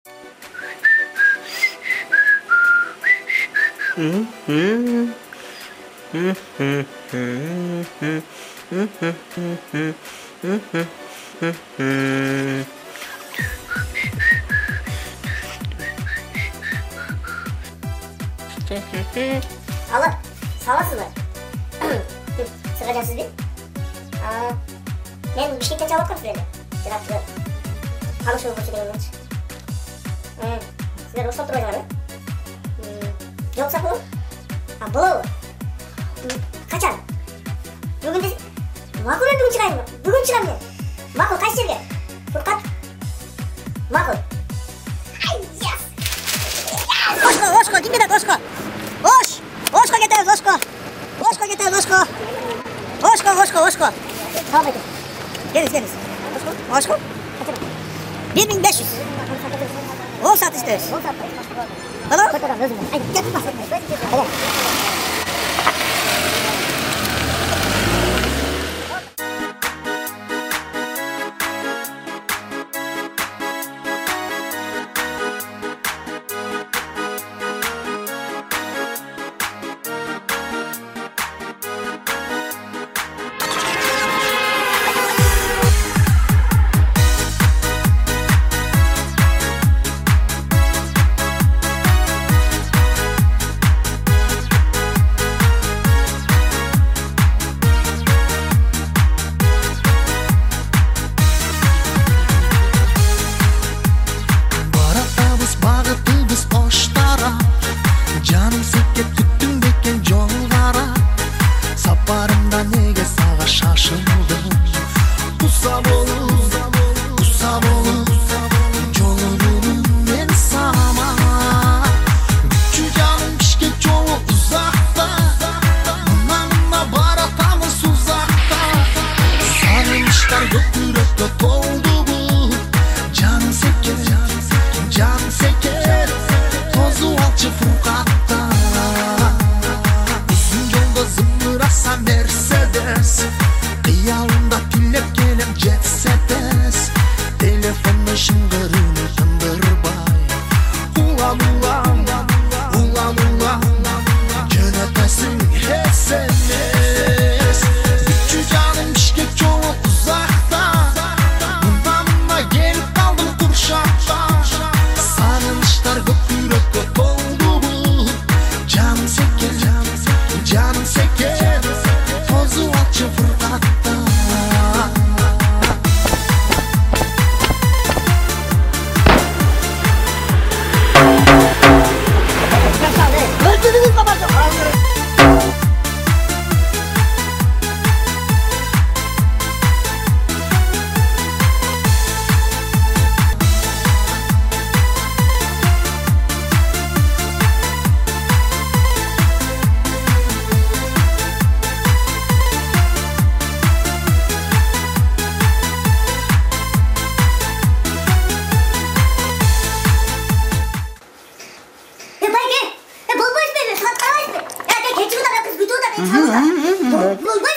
Алло, саламатсызбы? Сырға бе? Мен Бишкектен чалып аткам силерди. Жараптыр. Танышуу көрсөтөңүзчү. Силер оштоп турбайсыңарбы? Жок сапылы? Болобу? Качан? Бүгүн де... Макул бүгүн чыгайынбы? Бүгүн чыгам мен. Макул, кайсы жерге? Фуркат? Макул. Ошко, кимден Ошко? Ошко кетебиз, Ошко. Ошко кетебиз, Ошко. Ошко. Салам айтып. Келиңиз. Ошко? 1500. 10 saat isteriz. 10 saat. Tamam? Ay, gel bas. Hadi. Bolboy